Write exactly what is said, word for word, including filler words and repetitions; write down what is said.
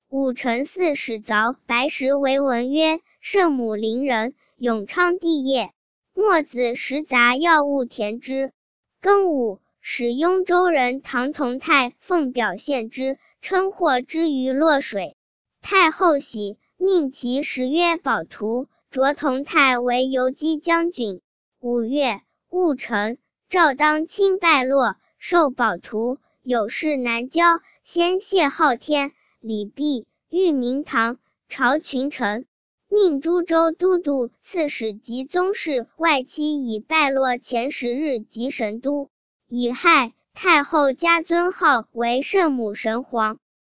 武承嗣始凿白石为文曰：圣母陵人，永昌帝业。墨子时杂药物填之。庚午，使雍州人唐同泰奉表献之，称获之于洛水。太后喜，命其时曰宝图，擢同泰为游击将军。五月，戊辰，赵当亲败洛，受宝图，有事南郊，先谢昊天、李泌、豫明堂，朝群臣，命诸州都督、刺史及宗室外戚以败洛前十日即神都。乙亥，太后加尊号为圣母神皇。